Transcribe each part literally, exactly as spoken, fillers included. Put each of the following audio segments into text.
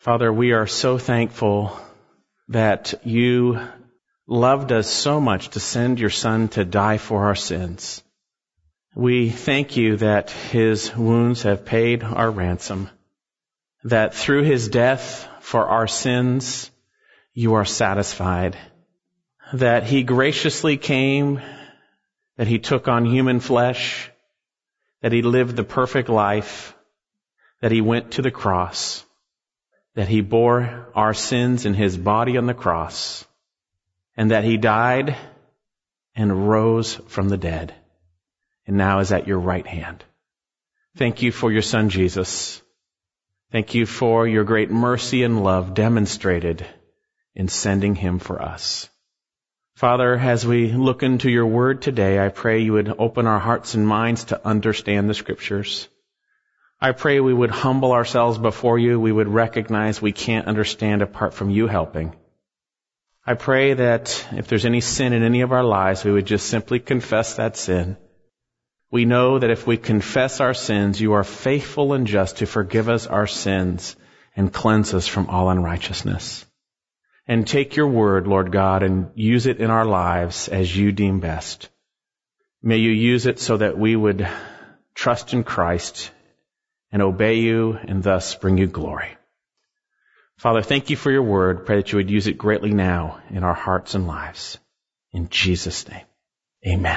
Father, we are so thankful that you loved us so much to send your Son to die for our sins. We thank you that his wounds have paid our ransom, that through his death for our sins, you are satisfied, that he graciously came, that he took on human flesh, that he lived the perfect life, that he went to the cross, that he bore our sins in his body on the cross, and that he died and rose from the dead, and now is at your right hand. Thank you for your Son, Jesus. Thank you for your great mercy and love demonstrated in sending him for us. Father, as we look into your word today, I pray you would open our hearts and minds to understand the scriptures. I pray we would humble ourselves before you. We would recognize we can't understand apart from you helping. I pray that if there's any sin in any of our lives, we would just simply confess that sin. We know that if we confess our sins, you are faithful and just to forgive us our sins and cleanse us from all unrighteousness. And take your word, Lord God, and use it in our lives as you deem best. May you use it so that we would trust in Christ and obey you and thus bring you glory. Father, thank you for your word. Pray that you would use it greatly now in our hearts and lives. In Jesus' name, amen.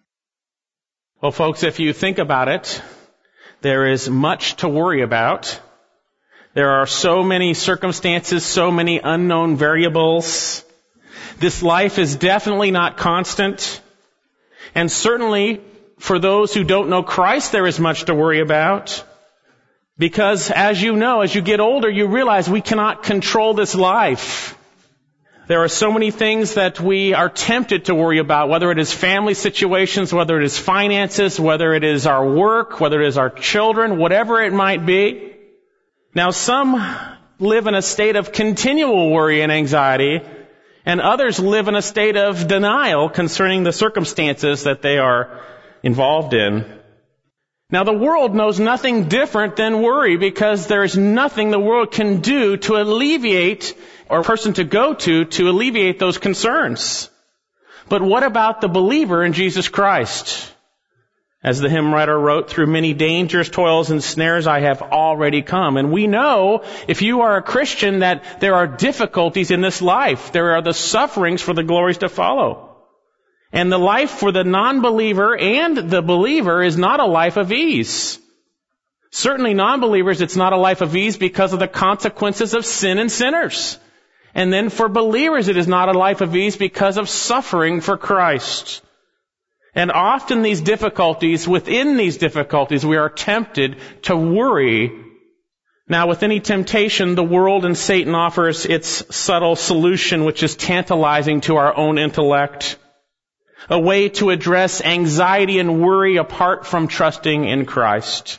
Well, folks, if you think about it, there is much to worry about. There are so many circumstances, so many unknown variables. This life is definitely not constant. And certainly, for those who don't know Christ, there is much to worry about. Because as you know, as you get older, you realize we cannot control this life. There are so many things that we are tempted to worry about, whether it is family situations, whether it is finances, whether it is our work, whether it is our children, whatever it might be. Now, some live in a state of continual worry and anxiety, and others live in a state of denial concerning the circumstances that they are involved in. Now, the world knows nothing different than worry because there is nothing the world can do to alleviate, or a person to go to, to alleviate those concerns. But what about the believer in Jesus Christ? As the hymn writer wrote, through many dangers, toils, and snares I have already come. And we know, if you are a Christian, that there are difficulties in this life. There are the sufferings for the glories to follow. And the life for the non-believer and the believer is not a life of ease. Certainly non-believers, it's not a life of ease because of the consequences of sin and sinners. And then for believers, it is not a life of ease because of suffering for Christ. And often these difficulties, within these difficulties, we are tempted to worry. Now, with any temptation, the world and Satan offers its subtle solution, which is tantalizing to our own intellect. A way to address anxiety and worry apart from trusting in Christ.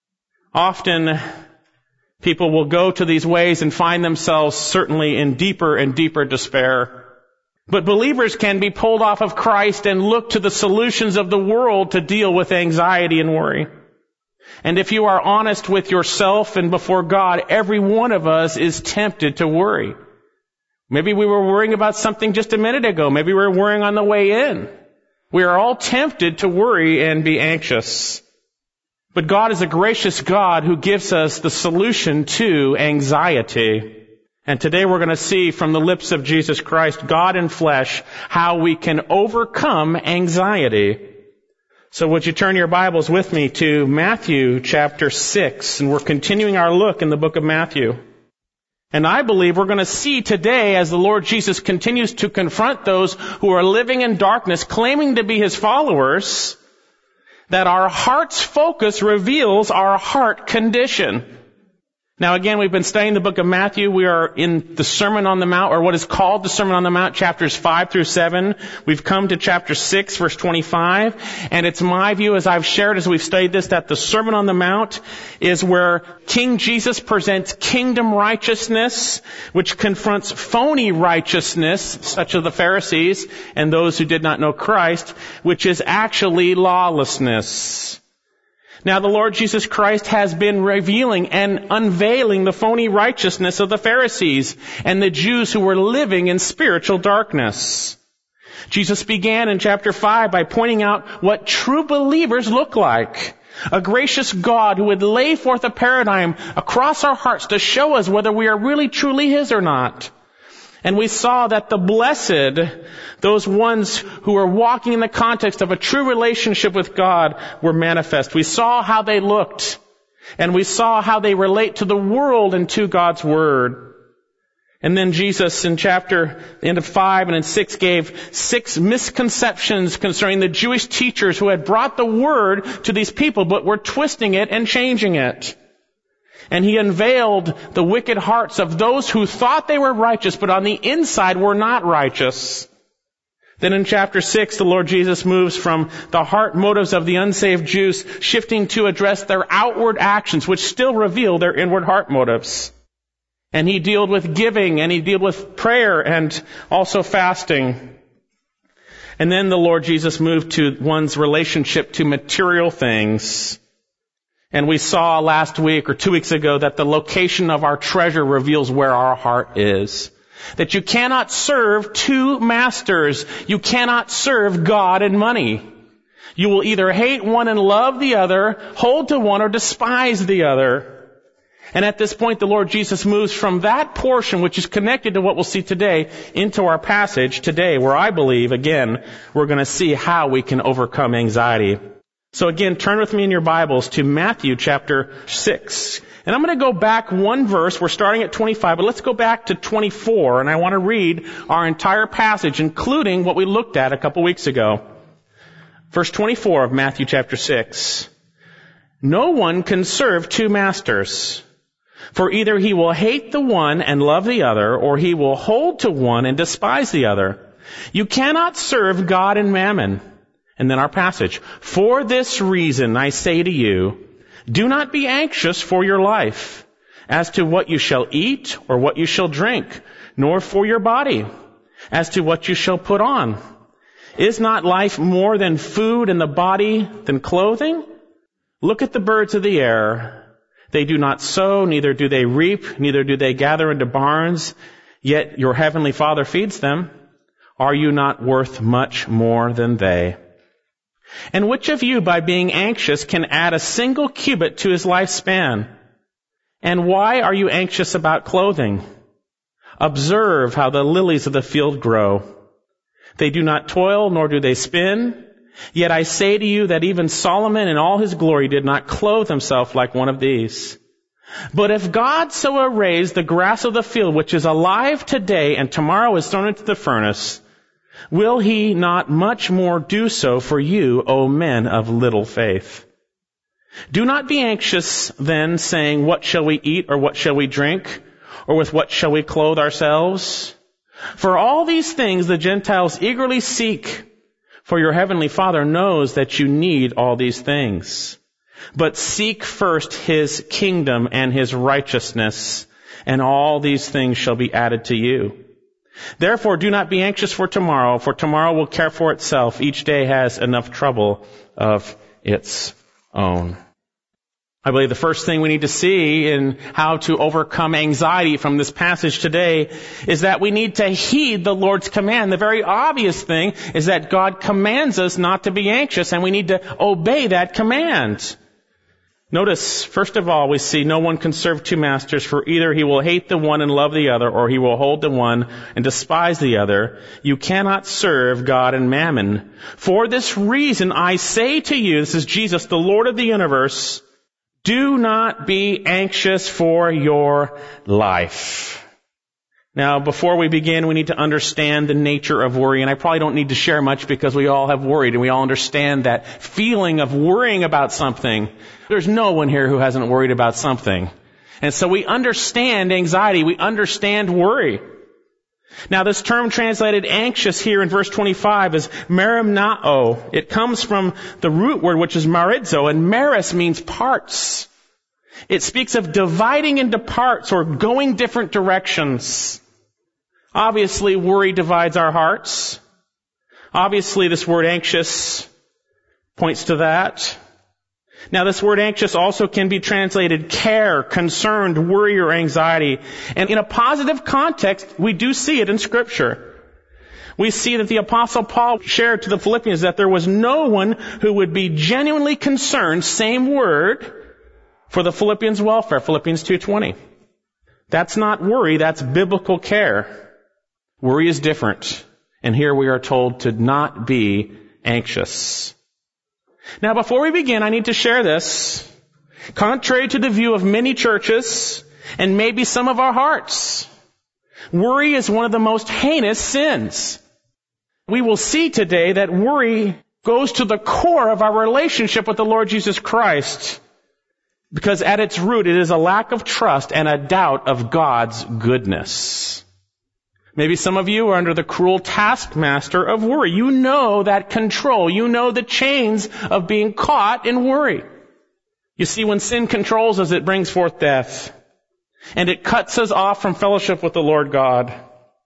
Often, people will go to these ways and find themselves certainly in deeper and deeper despair. But believers can be pulled off of Christ and look to the solutions of the world to deal with anxiety and worry. And if you are honest with yourself and before God, every one of us is tempted to worry. Maybe we were worrying about something just a minute ago. Maybe we were worrying on the way in. We are all tempted to worry and be anxious. But God is a gracious God who gives us the solution to anxiety. And today we're going to see from the lips of Jesus Christ, God in flesh, how we can overcome anxiety. So would you turn your Bibles with me to Matthew chapter six, and we're continuing our look in the book of Matthew. And I believe we're going to see today, as the Lord Jesus continues to confront those who are living in darkness, claiming to be his followers, that our heart's focus reveals our heart condition. Now again, we've been studying the book of Matthew. We are in the Sermon on the Mount, or what is called the Sermon on the Mount, chapters five through seven. We've come to chapter six, verse twenty-five. And it's my view, as I've shared as we've studied this, that the Sermon on the Mount is where King Jesus presents kingdom righteousness, which confronts phony righteousness, such as the Pharisees and those who did not know Christ, which is actually lawlessness. Now the Lord Jesus Christ has been revealing and unveiling the phony righteousness of the Pharisees and the Jews who were living in spiritual darkness. Jesus began in chapter five by pointing out what true believers look like. A gracious God who would lay forth a paradigm across our hearts to show us whether we are really truly His or not. And we saw that the blessed, those ones who are walking in the context of a true relationship with God, were manifest. We saw how they looked, and we saw how they relate to the world and to God's Word. And then Jesus in chapter, the end of five and in six, gave six misconceptions concerning the Jewish teachers who had brought the Word to these people, but were twisting it and changing it. And He unveiled the wicked hearts of those who thought they were righteous, but on the inside were not righteous. Then in chapter six, the Lord Jesus moves from the heart motives of the unsaved Jews, shifting to address their outward actions, which still reveal their inward heart motives. And He dealt with giving, and He dealt with prayer, and also fasting. And then the Lord Jesus moved to one's relationship to material things. And we saw last week or two weeks ago that the location of our treasure reveals where our heart is. That you cannot serve two masters. You cannot serve God and money. You will either hate one and love the other, hold to one, or despise the other. And at this point, the Lord Jesus moves from that portion, which is connected to what we'll see today, into our passage today, where I believe, again, we're going to see how we can overcome anxiety. So again, turn with me in your Bibles to Matthew chapter six. And I'm going to go back one verse. We're starting at twenty-five, but let's go back to twenty-four. And I want to read our entire passage, including what we looked at a couple weeks ago. Verse twenty-four of Matthew chapter six. No one can serve two masters, for either he will hate the one and love the other, or he will hold to one and despise the other. You cannot serve God and mammon. And then our passage. For this reason I say to you, do not be anxious for your life, as to what you shall eat or what you shall drink, nor for your body, as to what you shall put on. Is not life more than food, and the body than clothing? Look at the birds of the air. They do not sow, neither do they reap, neither do they gather into barns, yet your heavenly Father feeds them. Are you not worth much more than they? And which of you, by being anxious, can add a single cubit to his lifespan? And why are you anxious about clothing? Observe how the lilies of the field grow. They do not toil, nor do they spin. Yet I say to you that even Solomon in all his glory did not clothe himself like one of these. But if God so arrays the grass of the field, which is alive today and tomorrow is thrown into the furnace, will He not much more do so for you, O men of little faith? Do not be anxious then, saying, what shall we eat, or what shall we drink, or with what shall we clothe ourselves? For all these things the Gentiles eagerly seek, for your heavenly Father knows that you need all these things. But seek first His kingdom and His righteousness, and all these things shall be added to you. Therefore, do not be anxious for tomorrow, for tomorrow will care for itself. Each day has enough trouble of its own. I believe the first thing we need to see in how to overcome anxiety from this passage today is that we need to heed the Lord's command. The very obvious thing is that God commands us not to be anxious, and we need to obey that command. Notice, first of all, we see no one can serve two masters, for either he will hate the one and love the other, or he will hold the one and despise the other. You cannot serve God and mammon. For this reason I say to you, this is Jesus, the Lord of the universe, do not be anxious for your life. Now, before we begin, we need to understand the nature of worry. And I probably don't need to share much because we all have worried and we all understand that feeling of worrying about something. There's no one here who hasn't worried about something. And so we understand anxiety. We understand worry. Now, this term translated anxious here in verse twenty-five is merimnao. It comes from the root word, which is marizo, and meris means parts. It speaks of dividing into parts or going different directions. Obviously, worry divides our hearts. Obviously, this word anxious points to that. Now, this word anxious also can be translated care, concerned, worry, or anxiety. And in a positive context, we do see it in Scripture. We see that the Apostle Paul shared to the Philippians that there was no one who would be genuinely concerned, same word, for the Philippians' welfare, Philippians two twenty. That's not worry, that's biblical care. Worry is different. And here we are told to not be anxious. Now, before we begin, I need to share this. Contrary to the view of many churches, and maybe some of our hearts, worry is one of the most heinous sins. We will see today that worry goes to the core of our relationship with the Lord Jesus Christ, because at its root it is a lack of trust and a doubt of God's goodness. Maybe some of you are under the cruel taskmaster of worry. You know that control. You know the chains of being caught in worry. You see, when sin controls us, it brings forth death. And it cuts us off from fellowship with the Lord God.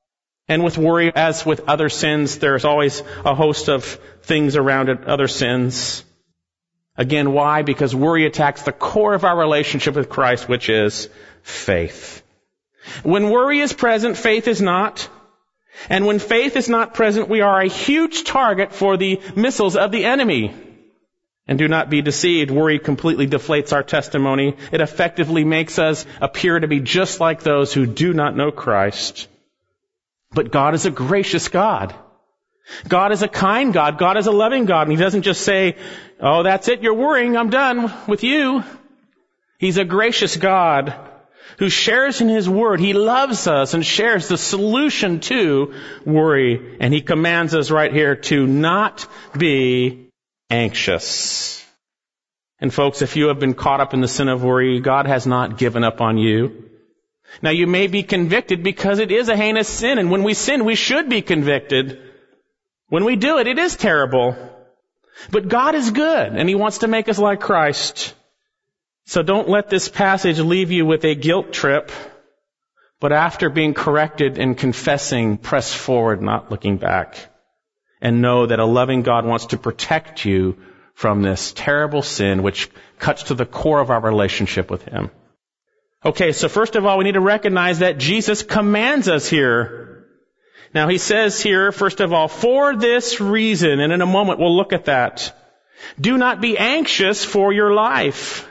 And with worry, as with other sins, there's always a host of things around it, other sins. Again, why? Because worry attacks the core of our relationship with Christ, which is faith. When worry is present, faith is not. And when faith is not present, we are a huge target for the missiles of the enemy. And do not be deceived. Worry completely deflates our testimony. It effectively makes us appear to be just like those who do not know Christ. But God is a gracious God. God is a kind God. God is a loving God. And He doesn't just say, oh, that's it, you're worrying, I'm done with you. He's a gracious God who shares in His Word. He loves us and shares the solution to worry. And He commands us right here to not be anxious. And folks, if you have been caught up in the sin of worry, God has not given up on you. Now, you may be convicted because it is a heinous sin, and when we sin, we should be convicted. When we do it, it is terrible. But God is good, and He wants to make us like Christ. So don't let this passage leave you with a guilt trip, but after being corrected and confessing, press forward, not looking back. And know that a loving God wants to protect you from this terrible sin which cuts to the core of our relationship with Him. Okay, so first of all, we need to recognize that Jesus commands us here. Now, He says here, first of all, for this reason, and in a moment we'll look at that. Do not be anxious for your life.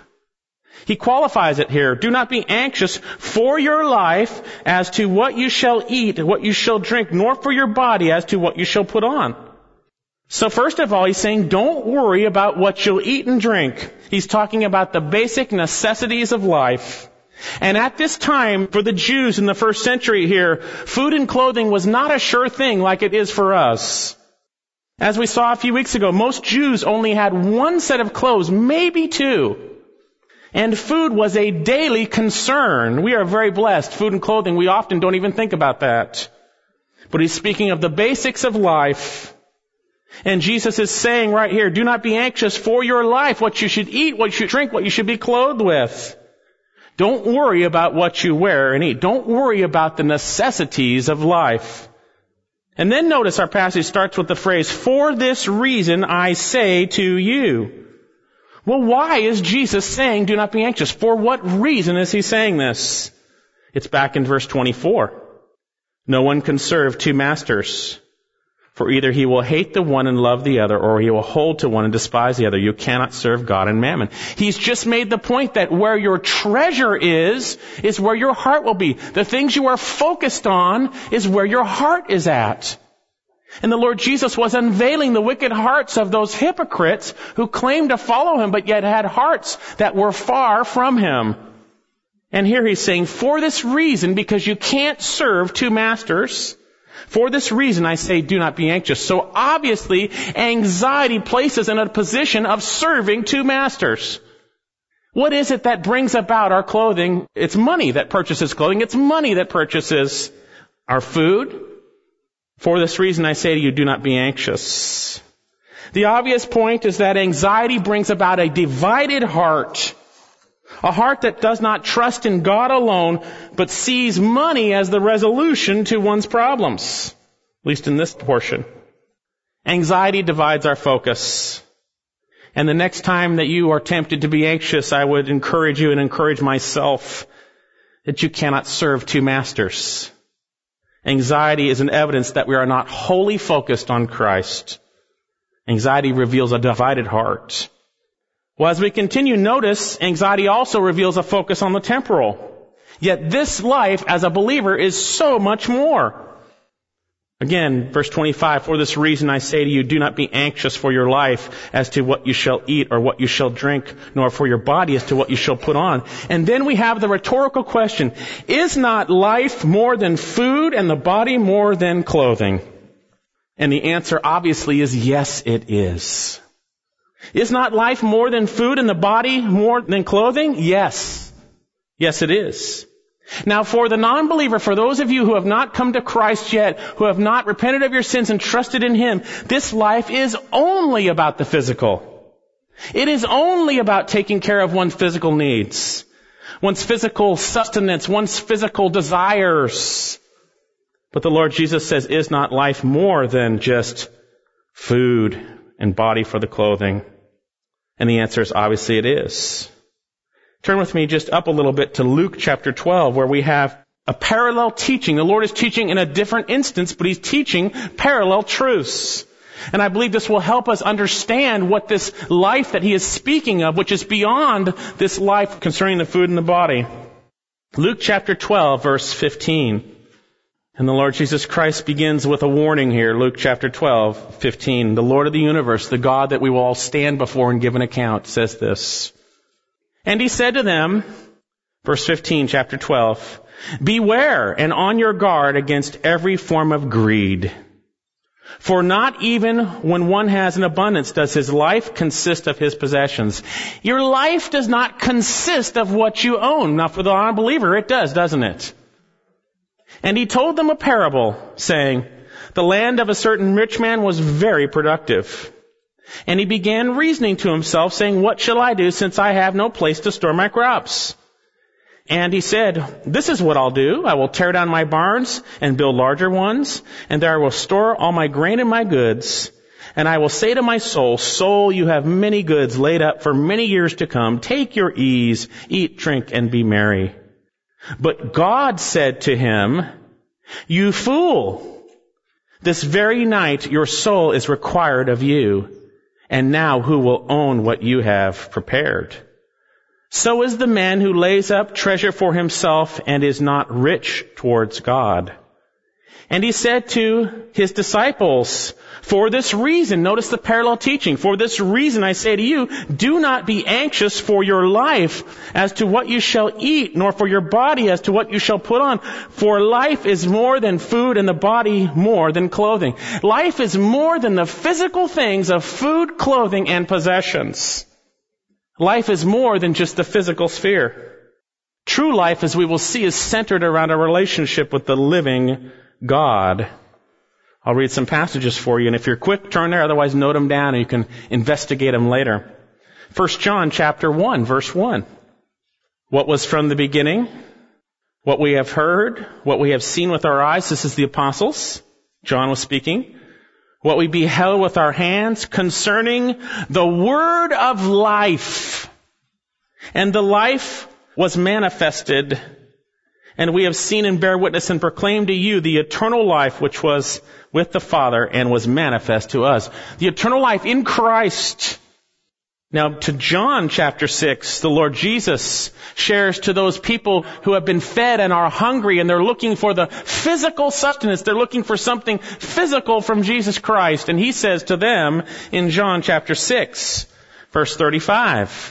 He qualifies it here. Do not be anxious for your life as to what you shall eat, what you shall drink, nor for your body as to what you shall put on. So first of all, He's saying don't worry about what you'll eat and drink. He's talking about the basic necessities of life. And at this time, for the Jews in the first century here, food and clothing was not a sure thing like it is for us. As we saw a few weeks ago, most Jews only had one set of clothes, maybe two. And food was a daily concern. We are very blessed. Food and clothing, we often don't even think about that. But He's speaking of the basics of life. And Jesus is saying right here, do not be anxious for your life, what you should eat, what you should drink, what you should be clothed with. Don't worry about what you wear and eat. Don't worry about the necessities of life. And then notice our passage starts with the phrase, for this reason I say to you. Well, why is Jesus saying do not be anxious? For what reason is He saying this? It's back in verse twenty-four. No one can serve two masters. For either he will hate the one and love the other, or he will hold to one and despise the other. You cannot serve God and mammon. He's just made the point that where your treasure is, is where your heart will be. The things you are focused on is where your heart is at. And the Lord Jesus was unveiling the wicked hearts of those hypocrites who claimed to follow Him, but yet had hearts that were far from Him. And here He's saying, for this reason, because you can't serve two masters, for this reason, I say, do not be anxious. So obviously, anxiety places in a position of serving two masters. What is it that brings about our clothing? It's money that purchases clothing. It's money that purchases our food. For this reason, I say to you, do not be anxious. The obvious point is that anxiety brings about a divided heart. A heart that does not trust in God alone, but sees money as the resolution to one's problems. At least in this portion. Anxiety divides our focus. And the next time that you are tempted to be anxious, I would encourage you and encourage myself that you cannot serve two masters. Anxiety is an evidence that we are not wholly focused on Christ. Anxiety reveals a divided heart. Well, as we continue, notice anxiety also reveals a focus on the temporal. Yet this life as a believer is so much more. Again, verse twenty-five, for this reason I say to you, do not be anxious for your life as to what you shall eat or what you shall drink, nor for your body as to what you shall put on. And then we have the rhetorical question, is not life more than food and the body more than clothing? And the answer obviously is yes, it is. Is not life more than food and the body more than clothing? Yes. Yes, it is. Now, for the non-believer, for those of you who have not come to Christ yet, who have not repented of your sins and trusted in Him, this life is only about the physical. It is only about taking care of one's physical needs, one's physical sustenance, one's physical desires. But the Lord Jesus says, is not life more than just food and body for the clothing? And the answer is obviously it is. Turn with me just up a little bit to Luke chapter twelve, where we have a parallel teaching. The Lord is teaching in a different instance, but He's teaching parallel truths. And I believe this will help us understand what this life that He is speaking of, which is beyond this life concerning the food and the body. Luke chapter twelve, verse fifteen. And the Lord Jesus Christ begins with a warning here. Luke chapter twelve, fifteen. The Lord of the universe, the God that we will all stand before and give an account, says this. And He said to them, verse fifteen, chapter twelve, beware and on your guard against every form of greed. For not even when one has an abundance does his life consist of his possessions. Your life does not consist of what you own. Now for the unbeliever, it does, doesn't it? And He told them a parable, saying, the land of a certain rich man was very productive. And he began reasoning to himself, saying, what shall I do since I have no place to store my crops? And he said, this is what I'll do. I will tear down my barns and build larger ones, and there I will store all my grain and my goods. And I will say to my soul, soul, you have many goods laid up for many years to come. Take your ease, eat, drink, and be merry. But God said to him, you fool, this very night your soul is required of you. And now who will own what you have prepared? So is the man who lays up treasure for himself and is not rich towards God. And He said to His disciples, for this reason, notice the parallel teaching, for this reason I say to you, do not be anxious for your life as to what you shall eat, nor for your body as to what you shall put on. For life is more than food and the body more than clothing. Life is more than the physical things of food, clothing, and possessions. Life is more than just the physical sphere. True life, as we will see, is centered around a relationship with the living God. I'll read some passages for you, and if you're quick, turn there. Otherwise, note them down, and you can investigate them later. First John chapter one, verse one. What was from the beginning, what we have heard, what we have seen with our eyes. This is the apostles. John was speaking. What we beheld with our hands concerning the word of life. And the life was manifested, and we have seen and bear witness and proclaim to you the eternal life which was with the Father and was manifest to us. The eternal life in Christ. Now to John chapter six, the Lord Jesus shares to those people who have been fed and are hungry and they're looking for the physical sustenance. They're looking for something physical from Jesus Christ. And He says to them in John chapter six, verse thirty-five,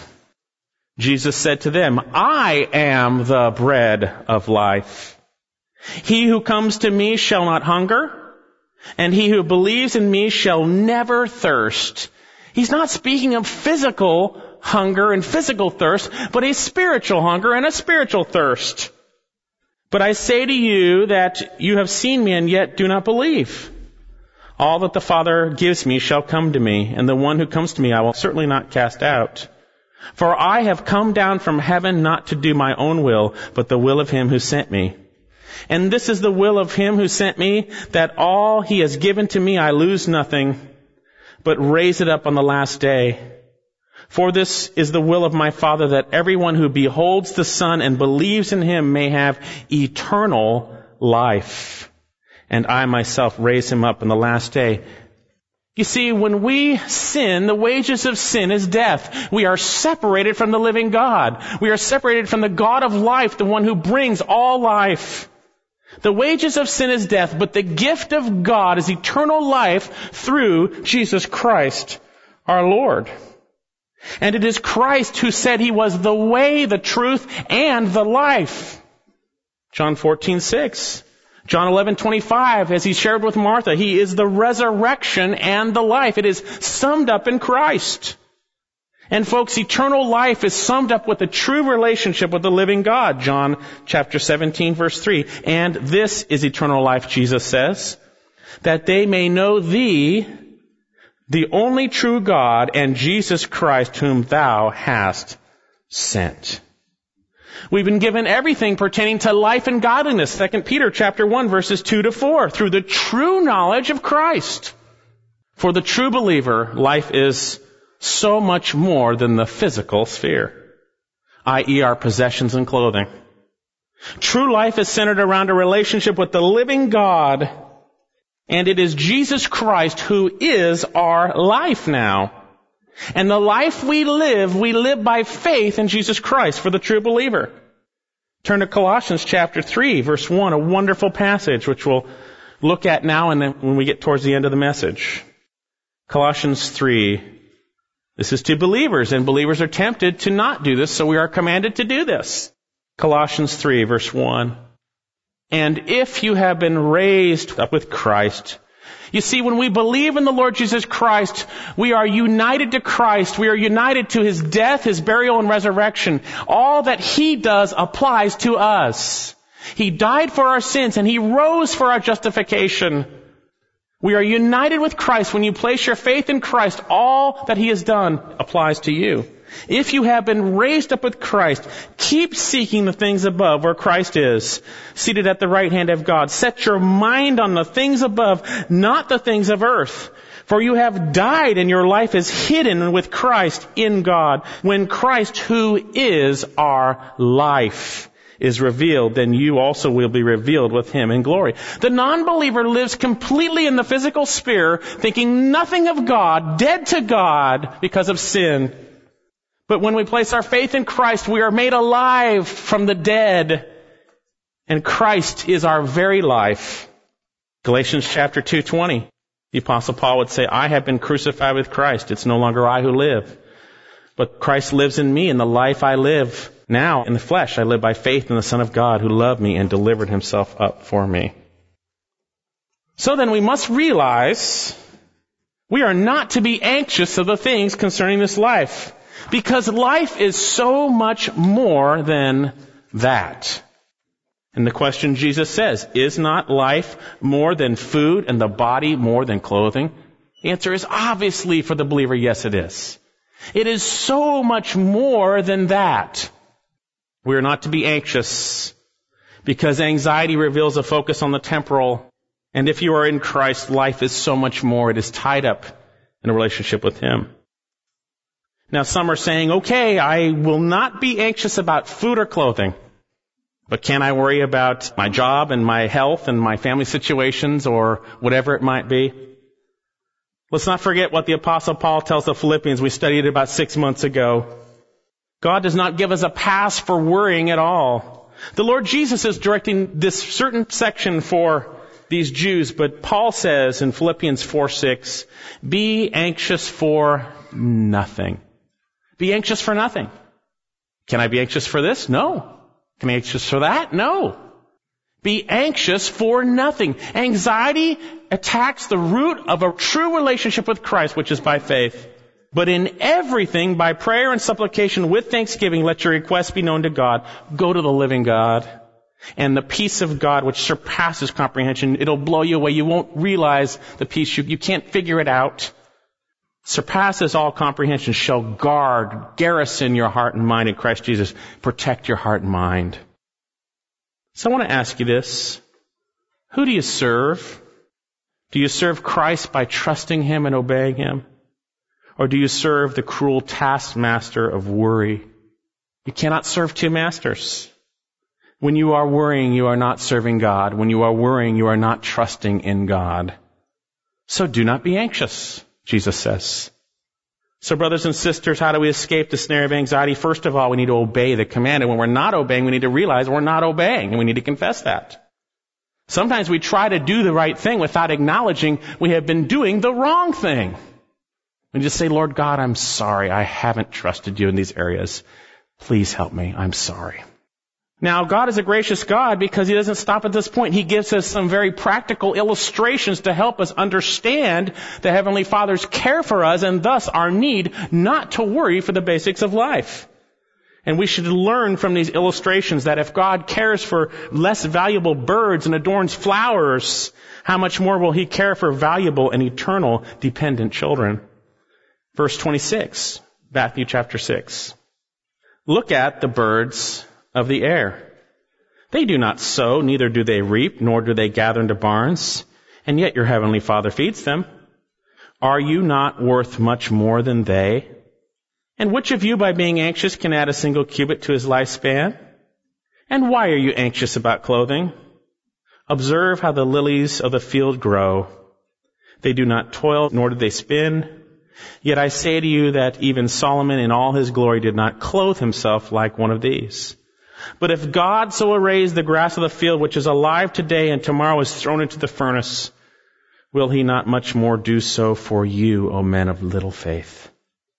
Jesus said to them, I am the bread of life. He who comes to me shall not hunger, and he who believes in me shall never thirst. He's not speaking of physical hunger and physical thirst, but a spiritual hunger and a spiritual thirst. But I say to you that you have seen me and yet do not believe. All that the Father gives me shall come to me, and the one who comes to me I will certainly not cast out. For I have come down from heaven not to do my own will, but the will of Him who sent me. And this is the will of Him who sent me, that all He has given to me I lose nothing, but raise it up on the last day. For this is the will of my Father, that everyone who beholds the Son and believes in him may have eternal life. And I myself raise him up in the last day. You see, when we sin, the wages of sin is death. We are separated from the living God. We are separated from the God of life, the one who brings all life. The wages of sin is death, but the gift of God is eternal life through Jesus Christ, our Lord. And it is Christ who said he was the way, the truth, and the life. John fourteen six. John eleven twenty-five, as he shared with Martha, he is the resurrection and the life. It is summed up in Christ. And folks, eternal life is summed up with a true relationship with the living God. John chapter seventeen, verse three. And this is eternal life, Jesus says, that they may know thee, the only true God, and Jesus Christ, whom thou hast sent. We've been given everything pertaining to life and godliness. Second Peter chapter one, verses two to four, through the true knowledge of Christ. For the true believer, life is so much more than the physical sphere, that is our possessions and clothing. True life is centered around a relationship with the living God, and it is Jesus Christ who is our life now. And the life we live, we live by faith in Jesus Christ for the true believer. Turn to Colossians chapter three, verse one, a wonderful passage which we'll look at now and then when we get towards the end of the message. Colossians three. This is to believers, and believers are tempted to not do this, so we are commanded to do this. Colossians three, verse one. And if you have been raised up with Christ. You see, when we believe in the Lord Jesus Christ, we are united to Christ. We are united to his death, his burial, and resurrection. All that he does applies to us. He died for our sins, and he rose for our justification. We are united with Christ. When you place your faith in Christ, all that he has done applies to you. If you have been raised up with Christ, keep seeking the things above where Christ is, seated at the right hand of God. Set your mind on the things above, not the things of earth. For you have died and your life is hidden with Christ in God. When Christ, who is our life, is revealed, then you also will be revealed with him in glory. The non-believer lives completely in the physical sphere, thinking nothing of God, dead to God because of sin. But when we place our faith in Christ, we are made alive from the dead. And Christ is our very life. Galatians chapter two twenty. The Apostle Paul would say, I have been crucified with Christ. It's no longer I who live, but Christ lives in me, and the life I live now in the flesh, I live by faith in the Son of God who loved me and delivered himself up for me. So then we must realize we are not to be anxious of the things concerning this life. Because life is so much more than that. And the question Jesus says, is not life more than food and the body more than clothing? The answer is obviously for the believer, yes it is. It is so much more than that. We are not to be anxious because anxiety reveals a focus on the temporal. And if you are in Christ, life is so much more. It is tied up in a relationship with him. Now some are saying, okay, I will not be anxious about food or clothing, but can I worry about my job and my health and my family situations or whatever it might be? Let's not forget what the Apostle Paul tells the Philippians. We studied it about six months ago. God does not give us a pass for worrying at all. The Lord Jesus is directing this certain section for these Jews, but Paul says in Philippians four six, be anxious for nothing. Be anxious for nothing. Can I be anxious for this? No. Can I be anxious for that? No. Be anxious for nothing. Anxiety attacks the root of a true relationship with Christ, which is by faith. But in everything, by prayer and supplication with thanksgiving, let your requests be known to God. Go to the living God. And the peace of God, which surpasses comprehension, it'll blow you away. You won't realize the peace. You, you can't figure it out. Surpasses all comprehension, shall guard, garrison your heart and mind in Christ Jesus. Protect your heart and mind. So I want to ask you this. Who do you serve? Do you serve Christ by trusting him and obeying him? Or do you serve the cruel taskmaster of worry? You cannot serve two masters. When you are worrying, you are not serving God. When you are worrying, you are not trusting in God. So do not be anxious, Jesus says. So brothers and sisters, how do we escape the snare of anxiety? First of all, we need to obey the command. And when we're not obeying, we need to realize we're not obeying. And we need to confess that. Sometimes we try to do the right thing without acknowledging we have been doing the wrong thing. We just say, Lord God, I'm sorry. I haven't trusted you in these areas. Please help me. I'm sorry. Now, God is a gracious God because he doesn't stop at this point. He gives us some very practical illustrations to help us understand the Heavenly Father's care for us and thus our need not to worry for the basics of life. And we should learn from these illustrations that if God cares for less valuable birds and adorns flowers, how much more will he care for valuable and eternal dependent children? Verse twenty-six, Matthew chapter six. Look at the birds of the air. They do not sow, neither do they reap, nor do they gather into barns, and yet your heavenly Father feeds them. Are you not worth much more than they? And which of you, by being anxious, can add a single cubit to his lifespan? And why are you anxious about clothing? Observe how the lilies of the field grow. They do not toil, nor do they spin. Yet I say to you that even Solomon in all his glory did not clothe himself like one of these. But if God so arrays the grass of the field, which is alive today and tomorrow is thrown into the furnace, will he not much more do so for you, O men of little faith?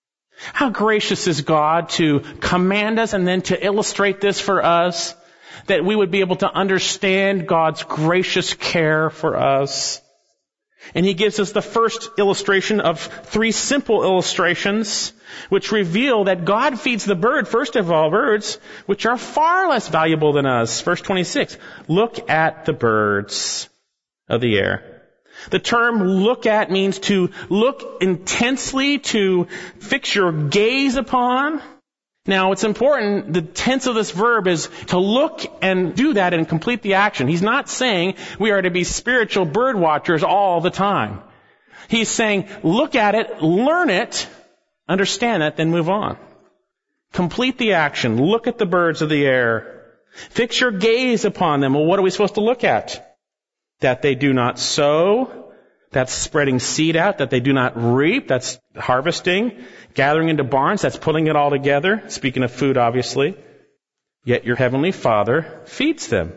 How gracious is God to command us and then to illustrate this for us, that we would be able to understand God's gracious care for us. And he gives us the first illustration of three simple illustrations which reveal that God feeds the bird, first of all, birds, which are far less valuable than us. Verse twenty-six, look at the birds of the air. The term look at means to look intensely, to fix your gaze upon. Now, it's important, the tense of this verb is to look and do that and complete the action. He's not saying we are to be spiritual bird watchers all the time. He's saying, look at it, learn it, understand it, then move on. Complete the action. Look at the birds of the air. Fix your gaze upon them. Well, what are we supposed to look at? That they do not sow. That's spreading seed out. That they do not reap. That's harvesting. Gathering into barns. That's putting it all together. Speaking of food, obviously. Yet your heavenly Father feeds them.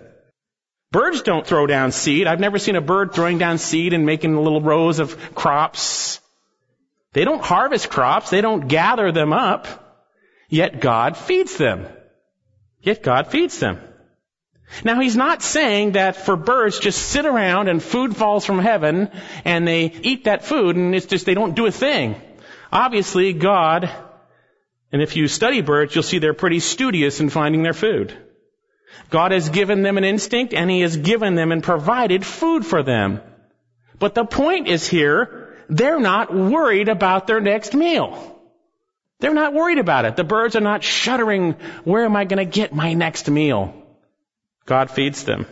Birds don't throw down seed. I've never seen a bird throwing down seed and making little rows of crops. They don't harvest crops. They don't gather them up. Yet God feeds them. Yet God feeds them. Now, he's not saying that for birds just sit around and food falls from heaven and they eat that food and it's just they don't do a thing. Obviously, God, and if you study birds, you'll see they're pretty studious in finding their food. God has given them an instinct and he has given them and provided food for them. But the point is here, they're not worried about their next meal. They're not worried about it. The birds are not shuddering, where am I going to get my next meal? God feeds them.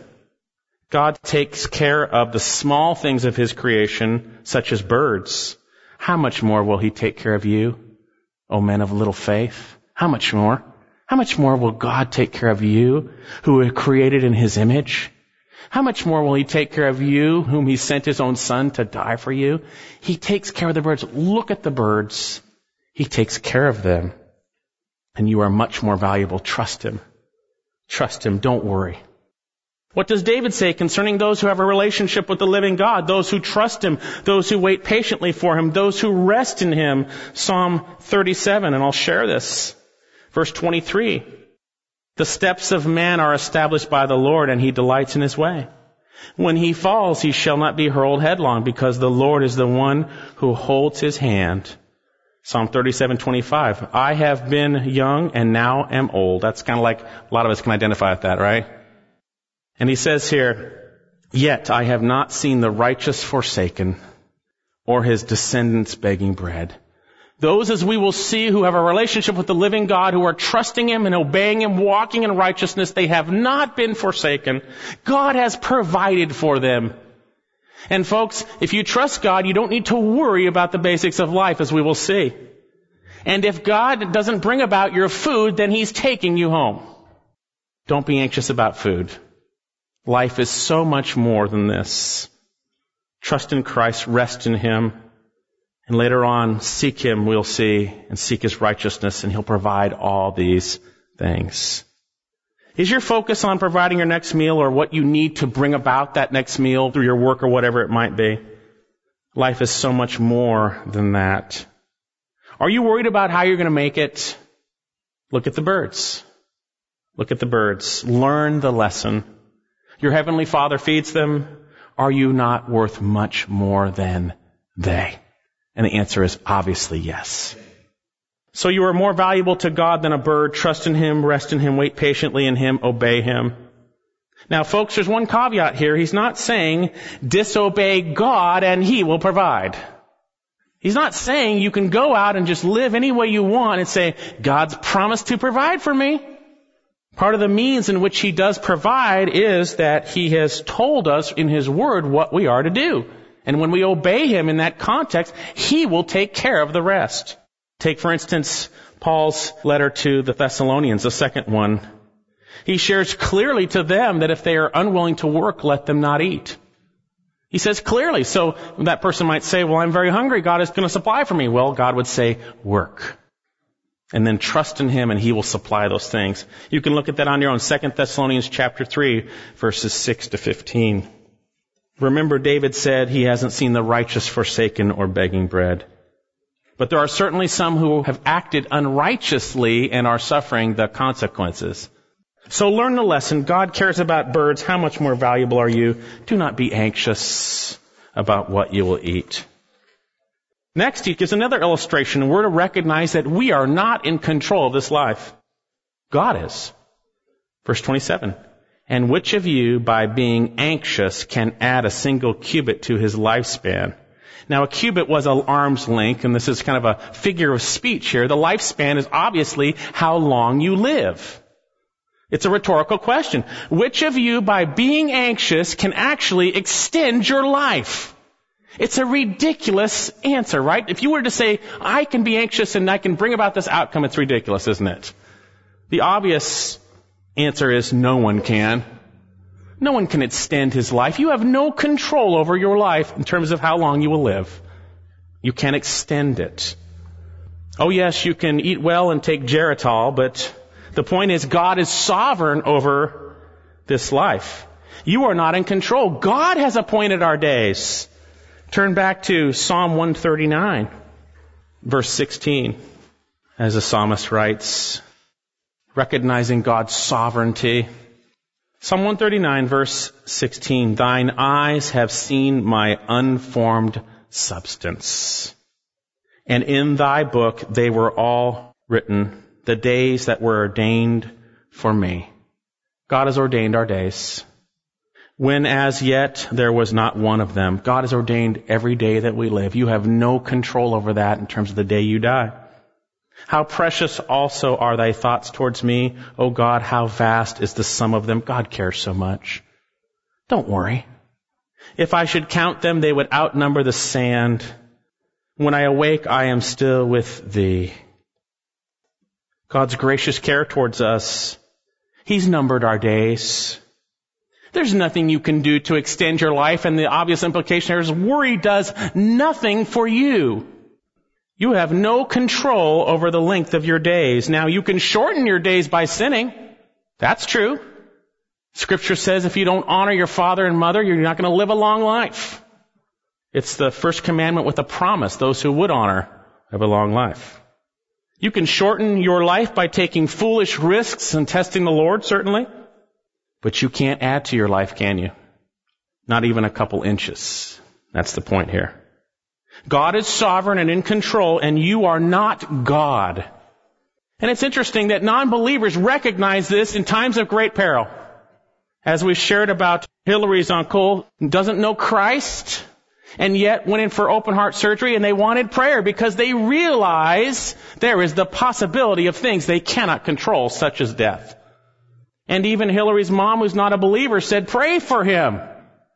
God takes care of the small things of his creation, such as birds. How much more will he take care of you, O men of little faith? How much more? How much more will God take care of you, who are created in his image? How much more will he take care of you, whom he sent his own son to die for you? He takes care of the birds. Look at the birds. He takes care of them. And you are much more valuable. Trust him. Trust him. Don't worry. What does David say concerning those who have a relationship with the living God, those who trust him, those who wait patiently for him, those who rest in him? Psalm thirty-seven, and I'll share this. Verse twenty-three. The steps of man are established by the Lord, and he delights in his way. When he falls, he shall not be hurled headlong, because the Lord is the one who holds his hand. Psalm thirty-seven twenty-five. I have been young and now am old. That's kind of like a lot of us can identify with that, right? And he says here, yet I have not seen the righteous forsaken or his descendants begging bread. Those, as we will see, who have a relationship with the living God, who are trusting him and obeying him, walking in righteousness, they have not been forsaken. God has provided for them. And folks, if you trust God, you don't need to worry about the basics of life, as we will see. And if God doesn't bring about your food, then He's taking you home. Don't be anxious about food. Life is so much more than this. Trust in Christ, rest in Him, and later on, seek Him, we'll see, and seek His righteousness, and He'll provide all these things. Is your focus on providing your next meal or what you need to bring about that next meal through your work or whatever it might be? Life is so much more than that. Are you worried about how you're going to make it? Look at the birds. Look at the birds. Learn the lesson. Your Heavenly Father feeds them. Are you not worth much more than they? And the answer is obviously yes. So you are more valuable to God than a bird. Trust in Him, rest in Him, wait patiently in Him, obey Him. Now, folks, there's one caveat here. He's not saying disobey God and He will provide. He's not saying you can go out and just live any way you want and say, God's promised to provide for me. Part of the means in which He does provide is that He has told us in His Word what we are to do. And when we obey Him in that context, He will take care of the rest. Take, for instance, Paul's letter to the Thessalonians, the second one. He shares clearly to them that if they are unwilling to work, let them not eat. He says clearly. So that person might say, well, I'm very hungry. God is going to supply for me. Well, God would say, work. And then trust in Him and He will supply those things. You can look at that on your own. Second Thessalonians chapter three, verses six to fifteen. Remember, David said he hasn't seen the righteous forsaken or begging bread. But there are certainly some who have acted unrighteously and are suffering the consequences. So learn the lesson. God cares about birds. How much more valuable are you? Do not be anxious about what you will eat. Next, he gives another illustration. We're to recognize that we are not in control of this life. God is. Verse twenty-seven. And which of you, by being anxious, can add a single cubit to his lifespan? Now, a cubit was an arm's length, and this is kind of a figure of speech here. The lifespan is obviously how long you live. It's a rhetorical question. Which of you, by being anxious, can actually extend your life? It's a ridiculous answer, right? If you were to say, I can be anxious and I can bring about this outcome, it's ridiculous, isn't it? The obvious answer is no one can. No one can extend his life. You have no control over your life in terms of how long you will live. You can't extend it. Oh yes, you can eat well and take Geritol, but the point is God is sovereign over this life. You are not in control. God has appointed our days. Turn back to Psalm one thirty-nine, verse sixteen, as the psalmist writes, recognizing God's sovereignty. Psalm one thirty-nine, verse sixteen, thine eyes have seen my unformed substance, and in thy book they were all written, the days that were ordained for me. God has ordained our days. When as yet there was not one of them. God has ordained every day that we live. You have no control over that in terms of the day you die. How precious also are thy thoughts towards me, O God, how vast is the sum of them. God cares so much. Don't worry. If I should count them, they would outnumber the sand. When I awake, I am still with thee. God's gracious care towards us. He's numbered our days. There's nothing you can do to extend your life, and the obvious implication here is worry does nothing for you. You have no control over the length of your days. Now, you can shorten your days by sinning. That's true. Scripture says if you don't honor your father and mother, you're not going to live a long life. It's the first commandment with a promise. Those who would honor have a long life. You can shorten your life by taking foolish risks and testing the Lord, certainly. But you can't add to your life, can you? Not even a couple inches. That's the point here. God is sovereign and in control, and you are not God. And it's interesting that non-believers recognize this in times of great peril. As we shared about Hillary's uncle, who doesn't know Christ, and yet went in for open heart surgery, and they wanted prayer because they realize there is the possibility of things they cannot control, such as death. And even Hillary's mom, who's not a believer, said, pray for him.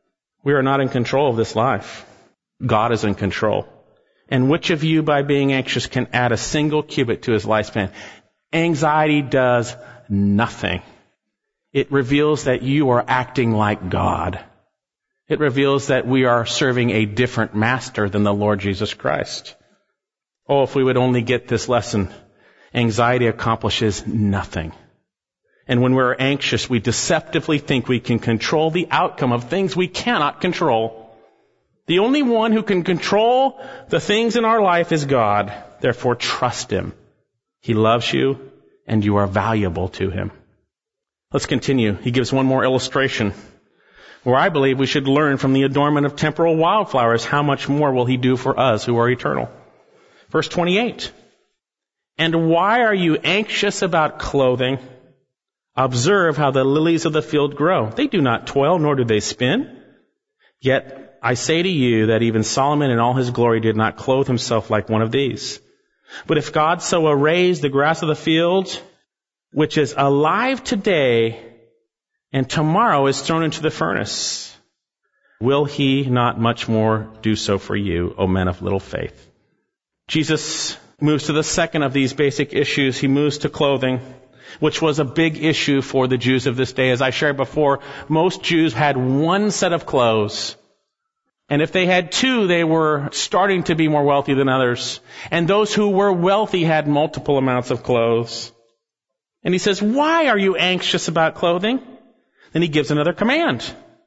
We are not in control of this life. God is in control. And which of you, by being anxious, can add a single cubit to his lifespan? Anxiety does nothing. It reveals that you are acting like God. It reveals that we are serving a different master than the Lord Jesus Christ. Oh, if we would only get this lesson. Anxiety accomplishes nothing. And when we're anxious, we deceptively think we can control the outcome of things we cannot control. The only one who can control the things in our life is God. Therefore, trust him. He loves you, and you are valuable to him. Let's continue. He gives one more illustration where I believe we should learn from the adornment of temporal wildflowers. How much more will he do for us who are eternal? Verse twenty-eight. And why are you anxious about clothing? Observe how the lilies of the field grow. They do not toil, nor do they spin. Yet I say to you that even Solomon in all his glory did not clothe himself like one of these. But if God so arrays the grass of the field, which is alive today and tomorrow is thrown into the furnace, will he not much more do so for you, O men of little faith? Jesus moves to the second of these basic issues. He moves to clothing, which was a big issue for the Jews of this day. As I shared before, most Jews had one set of clothes. And if they had two, they were starting to be more wealthy than others. And those who were wealthy had multiple amounts of clothes. And he says, why are you anxious about clothing? Then he gives another command.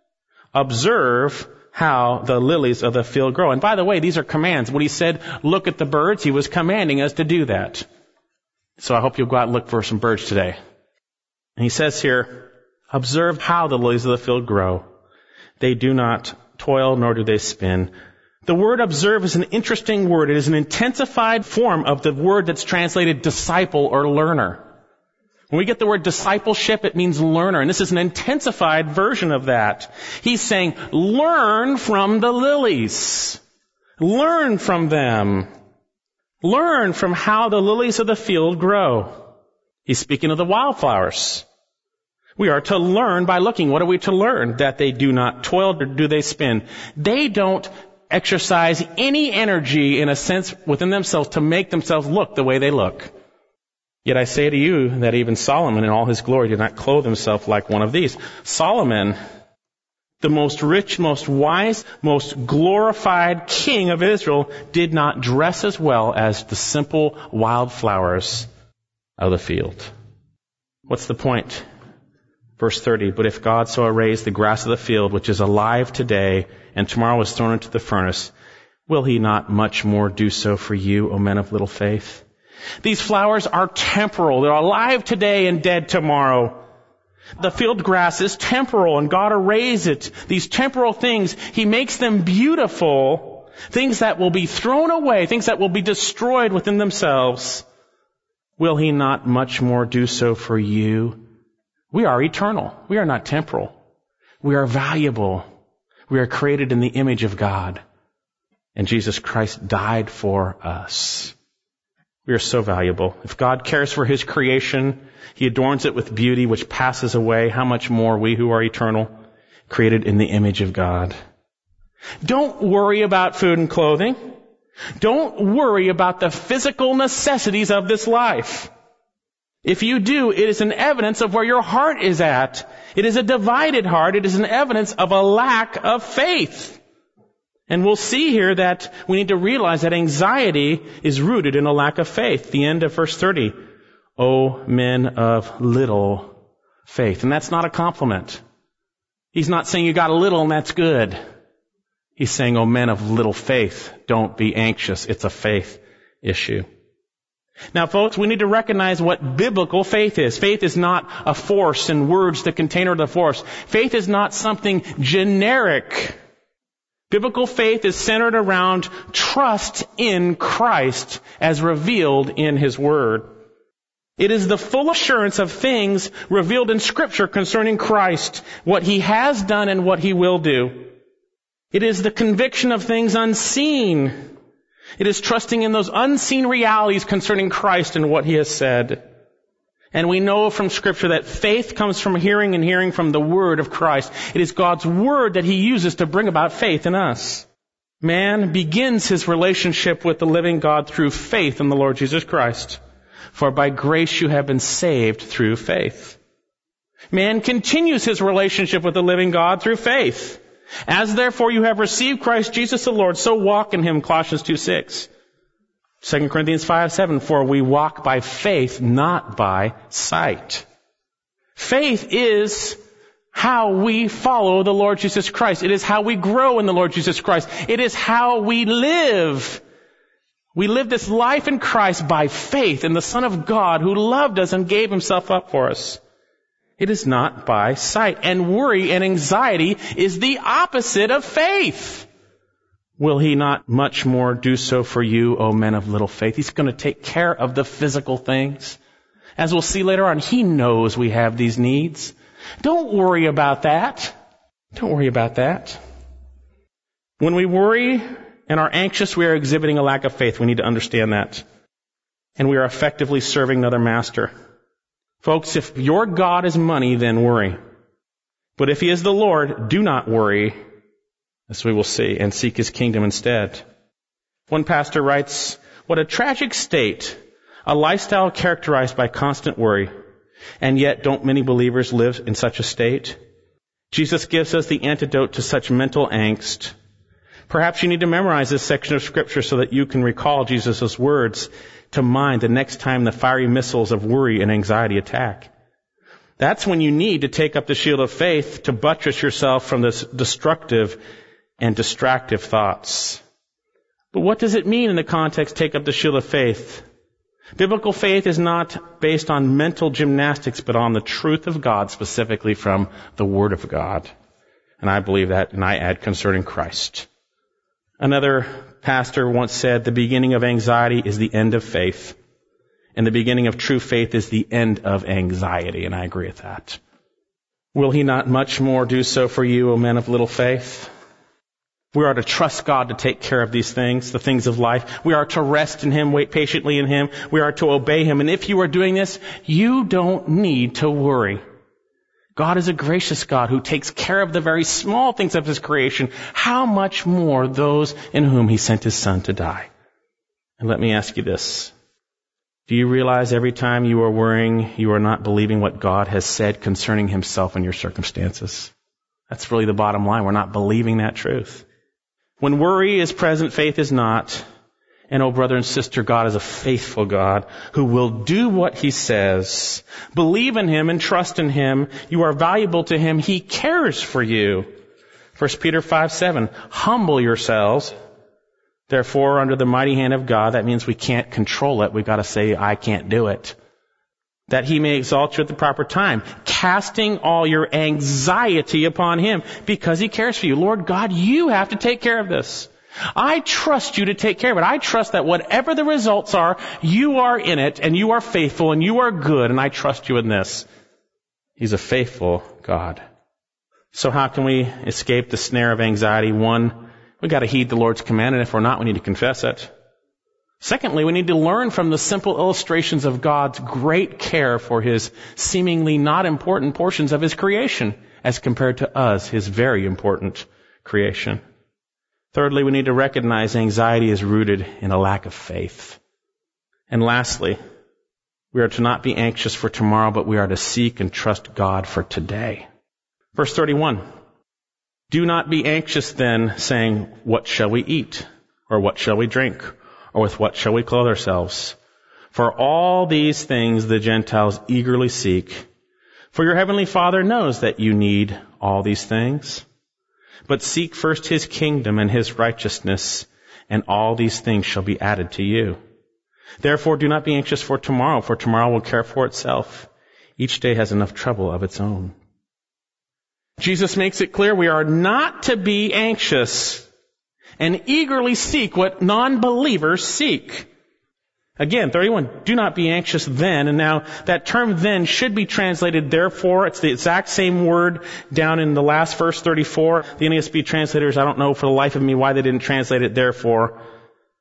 Observe how the lilies of the field grow. And by the way, these are commands. When he said, look at the birds, he was commanding us to do that. So I hope you'll go out and look for some birds today. And he says here, observe how the lilies of the field grow. They do not toil, nor do they spin. The word observe is an interesting word. It is an intensified form of the word that's translated disciple or learner. When we get the word discipleship, it means learner. And this is an intensified version of that. He's saying, learn from the lilies. Learn from them. Learn from how the lilies of the field grow. He's speaking of the wildflowers. We are to learn by looking. What are we to learn? That they do not toil, or do they spin? They don't exercise any energy in a sense within themselves to make themselves look the way they look. Yet I say to you that even Solomon in all his glory did not clothe himself like one of these. Solomon, the most rich, most wise, most glorified king of Israel, did not dress as well as the simple wildflowers of the field. What's the point? Verse thirty, but if God so arrays the grass of the field, which is alive today and tomorrow is thrown into the furnace, will he not much more do so for you, O men of little faith? These flowers are temporal. They're alive today and dead tomorrow. The field grass is temporal, and God arrays it. These temporal things, he makes them beautiful, things that will be thrown away, things that will be destroyed within themselves. Will he not much more do so for you? We are eternal. We are not temporal. We are valuable. We are created in the image of God. And Jesus Christ died for us. We are so valuable. If God cares for his creation, he adorns it with beauty which passes away. How much more we who are eternal, created in the image of God. Don't worry about food and clothing. Don't worry about the physical necessities of this life. If you do, it is an evidence of where your heart is at. It is a divided heart. It is an evidence of a lack of faith. And we'll see here that we need to realize that anxiety is rooted in a lack of faith. The end of verse thirty. O men of little faith. And that's not a compliment. He's not saying you got a little and that's good. He's saying, O men of little faith, don't be anxious. It's a faith issue. Now, folks, we need to recognize what biblical faith is. Faith is not a force in words, the container of the force. Faith is not something generic. Biblical faith is centered around trust in Christ as revealed in his word. It is the full assurance of things revealed in Scripture concerning Christ, what he has done and what he will do. It is the conviction of things unseen. It is trusting in those unseen realities concerning Christ and what he has said. And we know from Scripture that faith comes from hearing and hearing from the Word of Christ. It is God's Word that He uses to bring about faith in us. Man begins his relationship with the living God through faith in the Lord Jesus Christ. For by grace you have been saved through faith. Man continues his relationship with the living God through faith. As therefore you have received Christ Jesus the Lord, so walk in Him, Colossians two six. Second Corinthians five seven, for we walk by faith, not by sight. Faith is how we follow the Lord Jesus Christ. It is how we grow in the Lord Jesus Christ. It is how we live. We live this life in Christ by faith in the Son of God who loved us and gave Himself up for us. It is not by sight. And worry and anxiety is the opposite of faith. Will He not much more do so for you, O men of little faith? He's going to take care of the physical things. As we'll see later on, He knows we have these needs. Don't worry about that. Don't worry about that. When we worry and are anxious, we are exhibiting a lack of faith. We need to understand that. And we are effectively serving another master. Folks, if your God is money, then worry. But if He is the Lord, do not worry, as we will see, and seek His kingdom instead. One pastor writes, what a tragic state, a lifestyle characterized by constant worry. And yet, don't many believers live in such a state? Jesus gives us the antidote to such mental angst. Perhaps you need to memorize this section of Scripture so that you can recall Jesus' words to mind the next time the fiery missiles of worry and anxiety attack. That's when you need to take up the shield of faith to buttress yourself from this destructive and distractive thoughts. But what does it mean in the context, take up the shield of faith? Biblical faith is not based on mental gymnastics, but on the truth of God, specifically from the Word of God. And I believe that, and I add concerning Christ. Another pastor once said, the beginning of anxiety is the end of faith, and the beginning of true faith is the end of anxiety, and I agree with that. Will He not much more do so for you, O men of little faith? We are to trust God to take care of these things, the things of life. We are to rest in Him, wait patiently in Him. We are to obey Him. And if you are doing this, you don't need to worry. God is a gracious God who takes care of the very small things of His creation. How much more those in whom He sent His Son to die? And let me ask you this. Do you realize every time you are worrying, you are not believing what God has said concerning Himself and your circumstances? That's really the bottom line. We're not believing that truth. When worry is present, faith is not. And oh, brother and sister, God is a faithful God who will do what He says. Believe in Him and trust in Him. You are valuable to Him. He cares for you. First Peter five seven, humble yourselves, therefore, under the mighty hand of God. That means we can't control it. We've got to say, I can't do it. That He may exalt you at the proper time, casting all your anxiety upon Him because He cares for you. Lord God, you have to take care of this. I trust you to take care of it. I trust that whatever the results are, you are in it and you are faithful and you are good, and I trust you in this. He's a faithful God. So how can we escape the snare of anxiety? One, we've got to heed the Lord's command, and if we're not, we need to confess it. Secondly, we need to learn from the simple illustrations of God's great care for His seemingly not important portions of His creation as compared to us, His very important creation. Thirdly, we need to recognize anxiety is rooted in a lack of faith. And lastly, we are to not be anxious for tomorrow, but we are to seek and trust God for today. Verse thirty-one, do not be anxious then, saying, what shall we eat? Or what shall we drink? Or with what shall we clothe ourselves? For all these things the Gentiles eagerly seek. For your heavenly Father knows that you need all these things. But seek first His kingdom and His righteousness, and all these things shall be added to you. Therefore do not be anxious for tomorrow, for tomorrow will care for itself. Each day has enough trouble of its own. Jesus makes it clear we are not to be anxious and eagerly seek what non-believers seek. Again, thirty-one, do not be anxious then. And now that term then should be translated therefore. It's the exact same word down in the last verse, thirty-four. The N A S B translators, I don't know for the life of me why they didn't translate it therefore.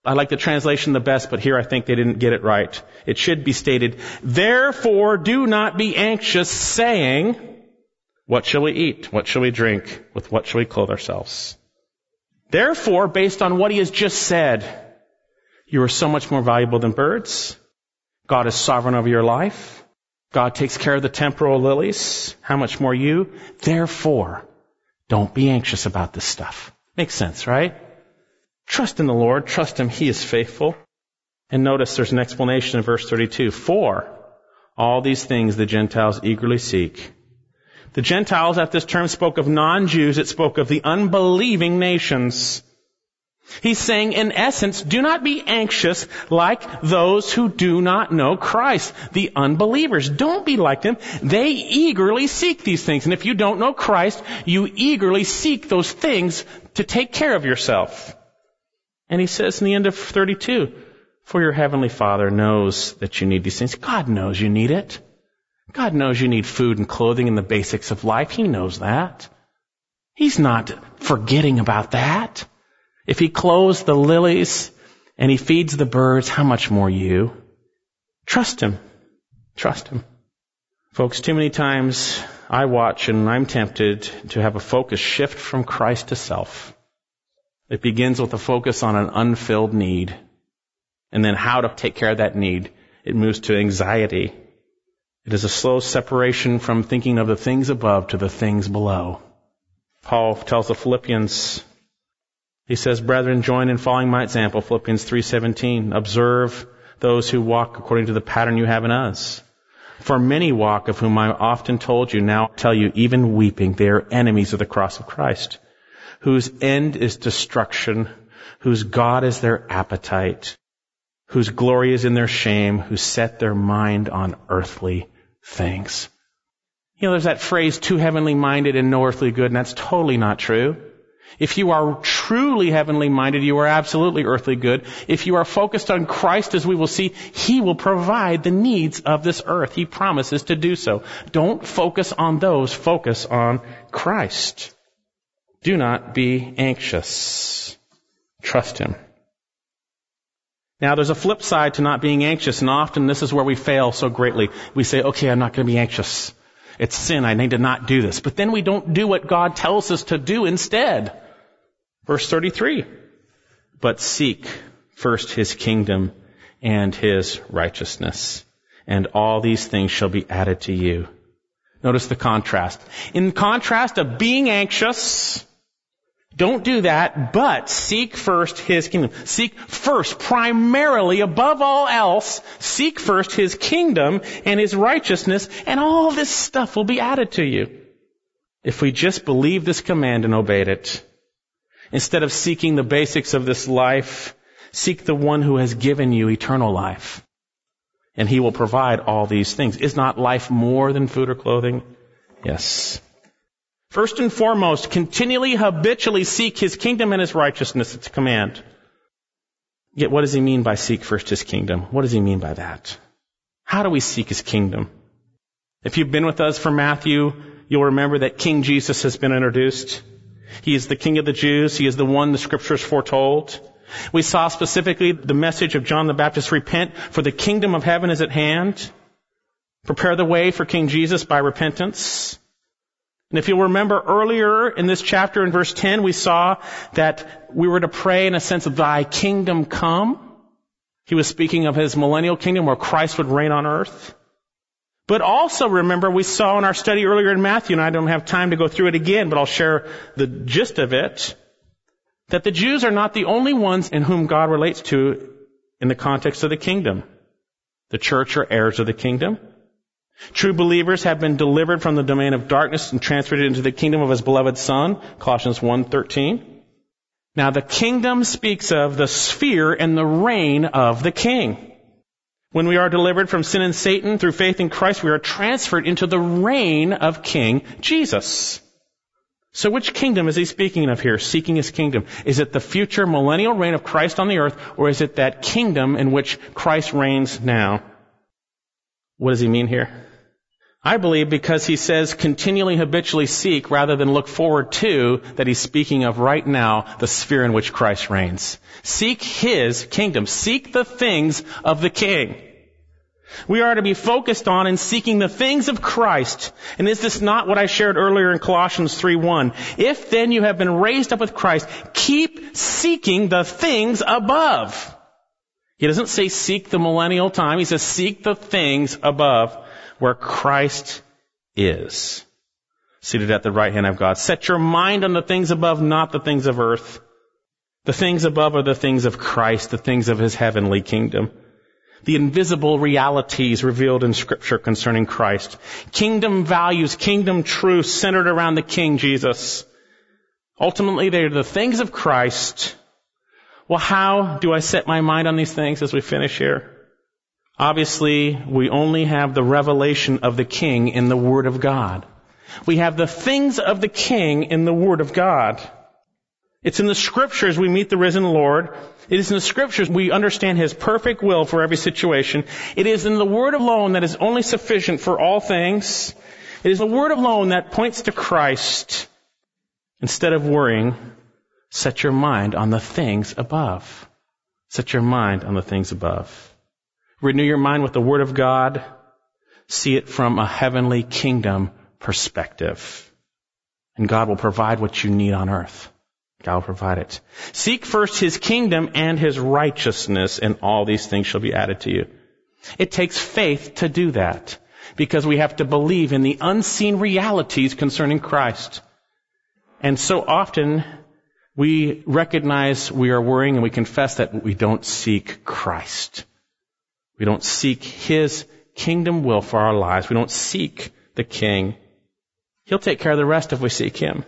I like the translation the best, but here I think they didn't get it right. It should be stated, therefore do not be anxious, saying, what shall we eat? What shall we drink? With what shall we clothe ourselves? Therefore, based on what he has just said, you are so much more valuable than birds. God is sovereign over your life. God takes care of the temporal lilies. How much more you? Therefore, don't be anxious about this stuff. Makes sense, right? Trust in the Lord. Trust Him. He is faithful. And notice there's an explanation in verse thirty-two. For all these things the Gentiles eagerly seek. The Gentiles at this term spoke of non-Jews. It spoke of the unbelieving nations. He's saying, in essence, do not be anxious like those who do not know Christ, the unbelievers. Don't be like them. They eagerly seek these things. And if you don't know Christ, you eagerly seek those things to take care of yourself. And he says in the end of thirty-two, for your heavenly Father knows that you need these things. God knows you need it. God knows you need food and clothing and the basics of life. He knows that. He's not forgetting about that. If He clothes the lilies and He feeds the birds, how much more you? Trust Him. Trust Him. Folks, too many times I watch and I'm tempted to have a focus shift from Christ to self. It begins with a focus on an unfilled need. And then how to take care of that need. It moves to anxiety. It is a slow separation from thinking of the things above to the things below. Paul tells the Philippians, he says, brethren, join in following my example, Philippians three seventeen. Observe those who walk according to the pattern you have in us. For many walk, of whom I often told you, now tell you, even weeping, they are enemies of the cross of Christ, whose end is destruction, whose God is their appetite, whose glory is in their shame, who set their mind on earthly things. You know, there's that phrase, too heavenly minded and no earthly good, and that's totally not true. If you are truly heavenly minded, you are absolutely earthly good. If you are focused on Christ, as we will see, He will provide the needs of this earth. He promises to do so. Don't focus on those. Focus on Christ. Do not be anxious. Trust Him. Now, there's a flip side to not being anxious, and often this is where we fail so greatly. We say, okay, I'm not going to be anxious. It's sin. I need to not do this. But then we don't do what God tells us to do instead. Verse thirty-three. But seek first His kingdom and His righteousness, and all these things shall be added to you. Notice the contrast. In contrast of being anxious, don't do that, but seek first His kingdom. Seek first, primarily, above all else, seek first His kingdom and His righteousness, and all this stuff will be added to you. If we just believe this command and obeyed it, instead of seeking the basics of this life, seek the one who has given you eternal life, and He will provide all these things. Is not life more than food or clothing? Yes. First and foremost, continually, habitually seek His kingdom and His righteousness. It's a command. Yet what does He mean by seek first His kingdom? What does He mean by that? How do we seek His kingdom? If you've been with us for Matthew, you'll remember that King Jesus has been introduced. He is the King of the Jews. He is the one the Scriptures foretold. We saw specifically the message of John the Baptist, repent, for the kingdom of heaven is at hand. Prepare the way for King Jesus by repentance. And if you'll remember earlier in this chapter in verse ten, we saw that we were to pray in a sense of thy kingdom come. He was speaking of His millennial kingdom where Christ would reign on earth. But also remember, we saw in our study earlier in Matthew, and I don't have time to go through it again, but I'll share the gist of it, that the Jews are not the only ones in whom God relates to in the context of the kingdom. The church are heirs of the kingdom. True believers have been delivered from the domain of darkness and transferred into the kingdom of His beloved Son, Colossians one thirteen. Now the kingdom speaks of the sphere and the reign of the King. When we are delivered from sin and Satan through faith in Christ, we are transferred into the reign of King Jesus. So which kingdom is He speaking of here, seeking His kingdom? Is it the future millennial reign of Christ on the earth, or is it that kingdom in which Christ reigns now? What does He mean here? I believe because he says continually, habitually seek rather than look forward to, that he's speaking of right now the sphere in which Christ reigns. Seek his kingdom. Seek the things of the King. We are to be focused on and seeking the things of Christ. And is this not what I shared earlier in Colossians three one? If then you have been raised up with Christ, keep seeking the things above. He doesn't say seek the millennial time. He says seek the things above, where Christ is, seated at the right hand of God. Set your mind on the things above, not the things of earth. The things above are the things of Christ, the things of his heavenly kingdom. The invisible realities revealed in Scripture concerning Christ. Kingdom values, kingdom truths centered around the King Jesus. Ultimately, they are the things of Christ. Well, how do I set my mind on these things as we finish here? Obviously, we only have the revelation of the King in the Word of God. We have the things of the King in the Word of God. It's in the Scriptures we meet the risen Lord. It is in the Scriptures we understand his perfect will for every situation. It is in the Word alone that is only sufficient for all things. It is the Word alone that points to Christ. Instead of worrying, set your mind on the things above. Set your mind on the things above. Renew your mind with the Word of God. See it from a heavenly kingdom perspective. And God will provide what you need on earth. God will provide it. Seek first his kingdom and his righteousness, and all these things shall be added to you. It takes faith to do that, because we have to believe in the unseen realities concerning Christ. And so often we recognize we are worrying and we confess that we don't seek Christ. We don't seek his kingdom will for our lives. We don't seek the King. He'll take care of the rest if we seek him.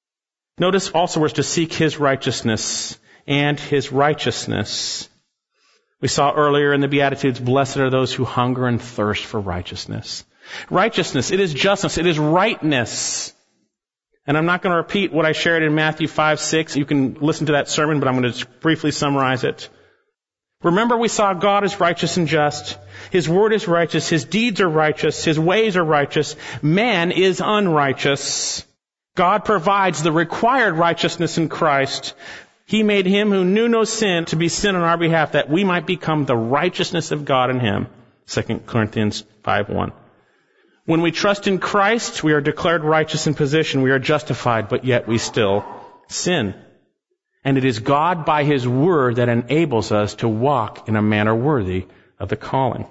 Notice also we're to seek his righteousness and his righteousness. We saw earlier in the Beatitudes, blessed are those who hunger and thirst for righteousness. Righteousness, it is justice, it is rightness. And I'm not going to repeat what I shared in Matthew five six. You can listen to that sermon, but I'm going to just briefly summarize it. Remember, we saw God is righteous and just. His word is righteous. His deeds are righteous. His ways are righteous. Man is unrighteous. God provides the required righteousness in Christ. He made him who knew no sin to be sin on our behalf, that we might become the righteousness of God in him. Second Corinthians five one. When we trust in Christ, we are declared righteous in position. We are justified, but yet we still sin. And it is God by his word that enables us to walk in a manner worthy of the calling.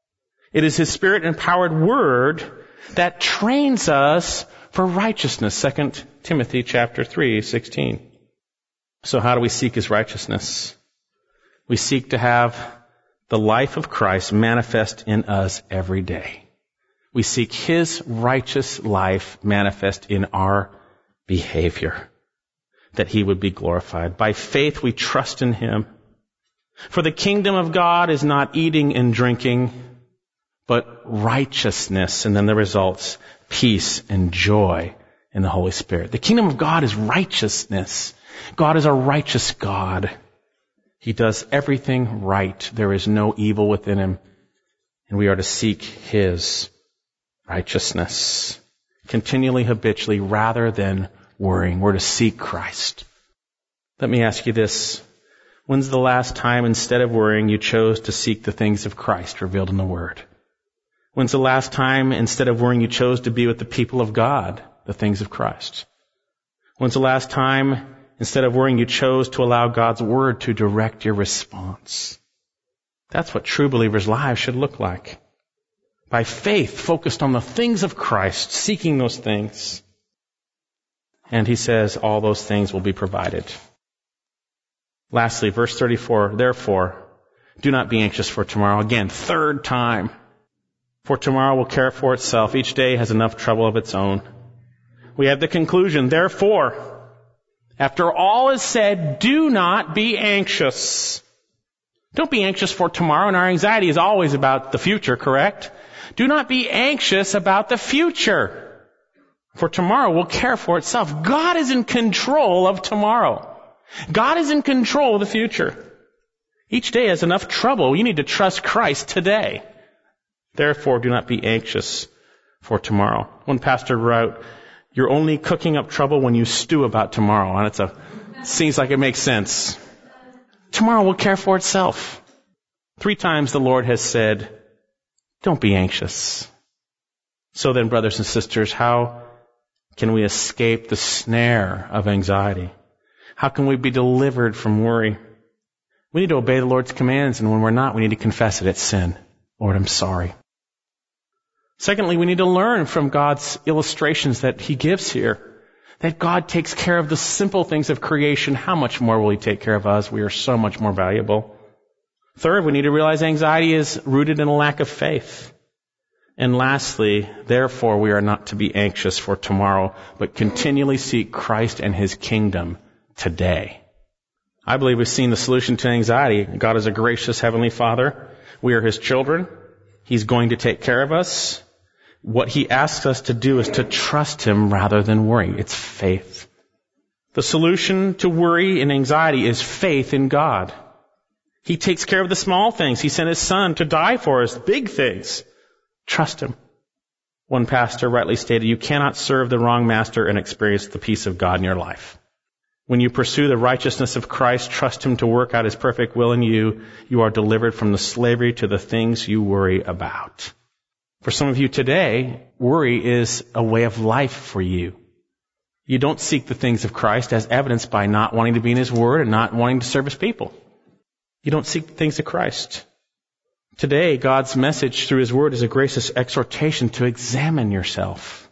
It is his Spirit-empowered word that trains us for righteousness. Second Timothy chapter three sixteen. So how do we seek his righteousness? We seek to have the life of Christ manifest in us every day. We seek his righteous life manifest in our behavior, that he would be glorified. By faith we trust in him. For the kingdom of God is not eating and drinking, but righteousness, and then the results, peace and joy in the Holy Spirit. The kingdom of God is righteousness. God is a righteous God. He does everything right. There is no evil within him. And we are to seek his righteousness continually, habitually, rather than worrying. We're to seek Christ. Let me ask you this. When's the last time, instead of worrying, you chose to seek the things of Christ revealed in the Word? When's the last time, instead of worrying, you chose to be with the people of God, the things of Christ? When's the last time, instead of worrying, you chose to allow God's Word to direct your response? That's what true believers' lives should look like. By faith, focused on the things of Christ, seeking those things. And he says all those things will be provided. Lastly, verse thirty-four, therefore, do not be anxious for tomorrow. Again, third time. For tomorrow will care for itself. Each day has enough trouble of its own. We have the conclusion, therefore, after all is said, do not be anxious. Don't be anxious for tomorrow, and our anxiety is always about the future, correct? Do not be anxious about the future, for tomorrow will care for itself. God is in control of tomorrow. God is in control of the future. Each day has enough trouble. You need to trust Christ today. Therefore, do not be anxious for tomorrow. One pastor wrote, "You're only cooking up trouble when you stew about tomorrow." And it's a, seems like it makes sense. Tomorrow will care for itself. Three times the Lord has said, don't be anxious. So then, brothers and sisters, how can we escape the snare of anxiety? How can we be delivered from worry? We need to obey the Lord's commands, and when we're not, we need to confess it. It's sin. Lord, I'm sorry. Secondly, we need to learn from God's illustrations that He gives here, that God takes care of the simple things of creation. How much more will He take care of us? We are so much more valuable. Third, we need to realize anxiety is rooted in a lack of faith. And lastly, therefore, we are not to be anxious for tomorrow, but continually seek Christ and His kingdom today. I believe we've seen the solution to anxiety. God is a gracious Heavenly Father. We are His children. He's going to take care of us. What He asks us to do is to trust Him rather than worry. It's faith. The solution to worry and anxiety is faith in God. He takes care of the small things. He sent His Son to die for us, big things. Trust Him. One pastor rightly stated, you cannot serve the wrong master and experience the peace of God in your life. When you pursue the righteousness of Christ, trust Him to work out His perfect will in you, you are delivered from the slavery to the things you worry about. For some of you today, worry is a way of life for you. You don't seek the things of Christ as evidenced by not wanting to be in His Word and not wanting to serve His people. You don't seek the things of Christ. Today, God's message through His Word is a gracious exhortation to examine yourself,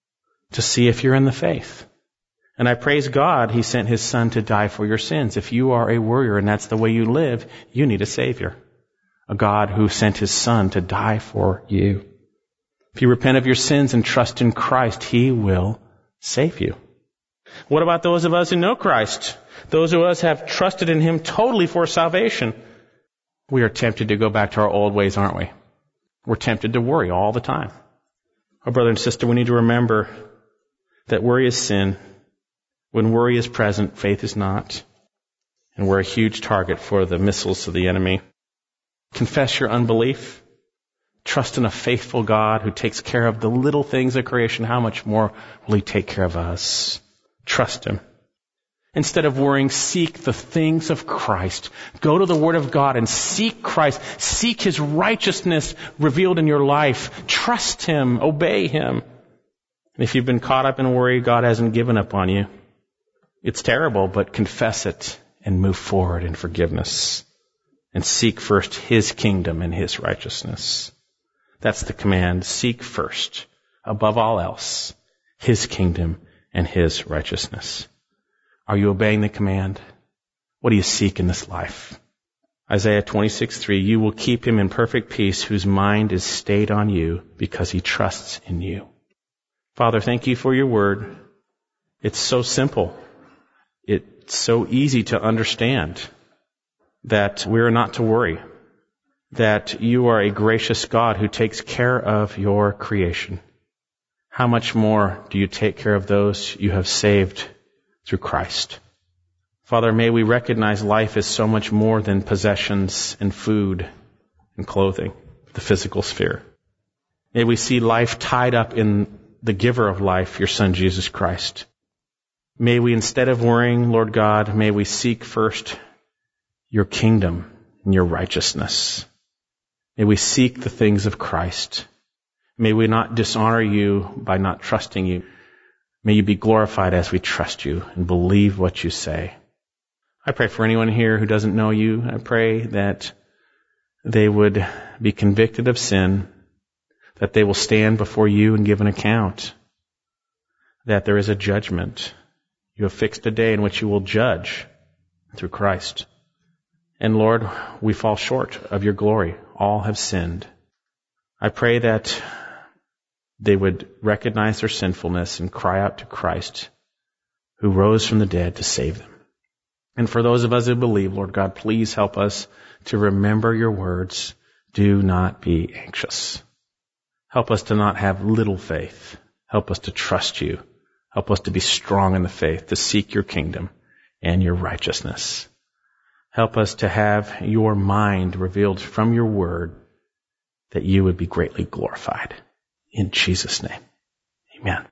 to see if you're in the faith. And I praise God He sent His Son to die for your sins. If you are a worrier and that's the way you live, you need a Savior. A God who sent His Son to die for you. If you repent of your sins and trust in Christ, He will save you. What about those of us who know Christ? Those of us who have trusted in Him totally for salvation. We are tempted to go back to our old ways, aren't we? We're tempted to worry all the time. Oh, brother and sister, we need to remember that worry is sin. When worry is present, faith is not. And we're a huge target for the missiles of the enemy. Confess your unbelief. Trust in a faithful God who takes care of the little things of creation. How much more will He take care of us? Trust Him. Instead of worrying, seek the things of Christ. Go to the Word of God and seek Christ. Seek His righteousness revealed in your life. Trust Him. Obey Him. And if you've been caught up in worry, God hasn't given up on you. It's terrible, but confess it and move forward in forgiveness. And seek first His kingdom and His righteousness. That's the command. Seek first, above all else, His kingdom and His righteousness. Are you obeying the command? What do you seek in this life? Isaiah twenty-six three, you will keep him in perfect peace whose mind is stayed on you because he trusts in you. Father, thank you for your word. It's so simple. It's so easy to understand that we're not to worry, that you are a gracious God who takes care of your creation. How much more do you take care of those you have saved through Christ? Father, may we recognize life is so much more than possessions and food and clothing, the physical sphere. May we see life tied up in the giver of life, your Son, Jesus Christ. May we, instead of worrying, Lord God, may we seek first your kingdom and your righteousness. May we seek the things of Christ. May we not dishonor you by not trusting you. May you be glorified as we trust you and believe what you say. I pray for anyone here who doesn't know you. I pray that they would be convicted of sin, that they will stand before you and give an account, that there is a judgment. You have fixed a day in which you will judge through Christ. And Lord, we fall short of your glory. All have sinned. I pray that they would recognize their sinfulness and cry out to Christ, who rose from the dead to save them. And for those of us who believe, Lord God, please help us to remember your words. Do not be anxious. Help us to not have little faith. Help us to trust you. Help us to be strong in the faith, to seek your kingdom and your righteousness. Help us to have your mind revealed from your word, that you would be greatly glorified. In Jesus' name, amen.